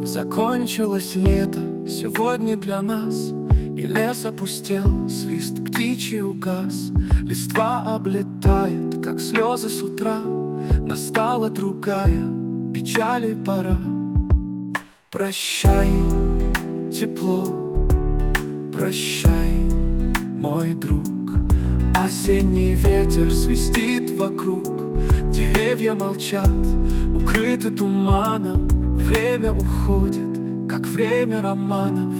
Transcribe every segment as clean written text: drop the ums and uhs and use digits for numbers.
Закончилось лето сегодня для нас, и лес опустел, свист птичий угас. Листва облетает, как слезы с утра. Настала другая печали пора. Прощай, тепло, прощай, мой друг. Осенний ветер свистит вокруг, деревья молчат, укрыты туманом. Время уходит, как время романов.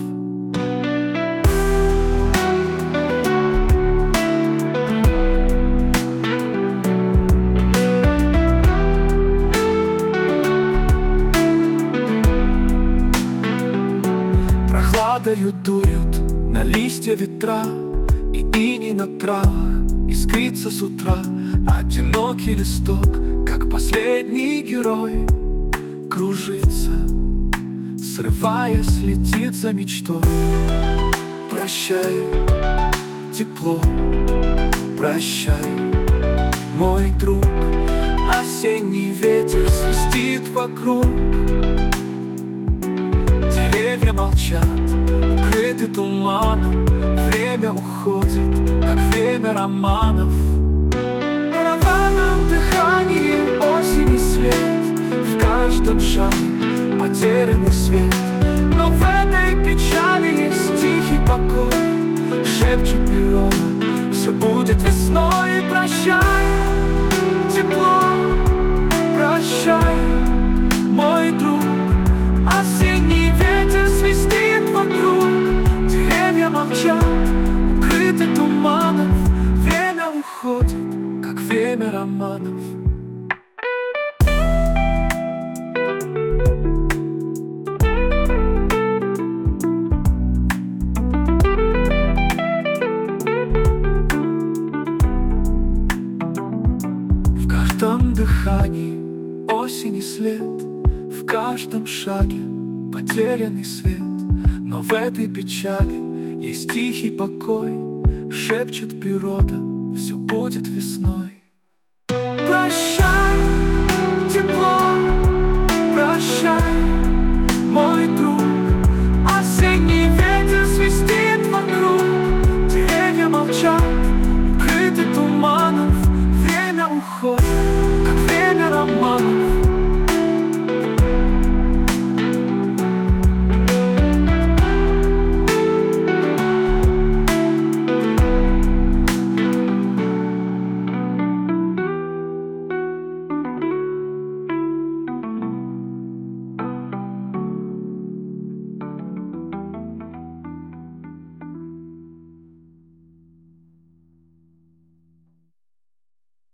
Прохладою дуют на листья ветра, и иней на травах искрится с утра. Одинокий листок, как последний герой, кружится, срываясь, летит за мечтой. Прощай, тепло, прощай, мой друг. Осенний ветер свистит вокруг, деревья молчат, укрыты туманом. Время уходит, как время романов. В рваном дыхании осени след, в каждом шаге потерянный свет. Но в этой печали есть тихий покой. Шепчет природа, все будет весной. Прощай, тепло, прощай, мой друг. Осенний ветер свистит вокруг, деревья молчат, укрыты туманов. Время уходит, как время романов. В каждом дыхании осени след, в каждом шаге потерянный свет. Но в этой печали есть тихий покой. Шепчет природа, все будет весной.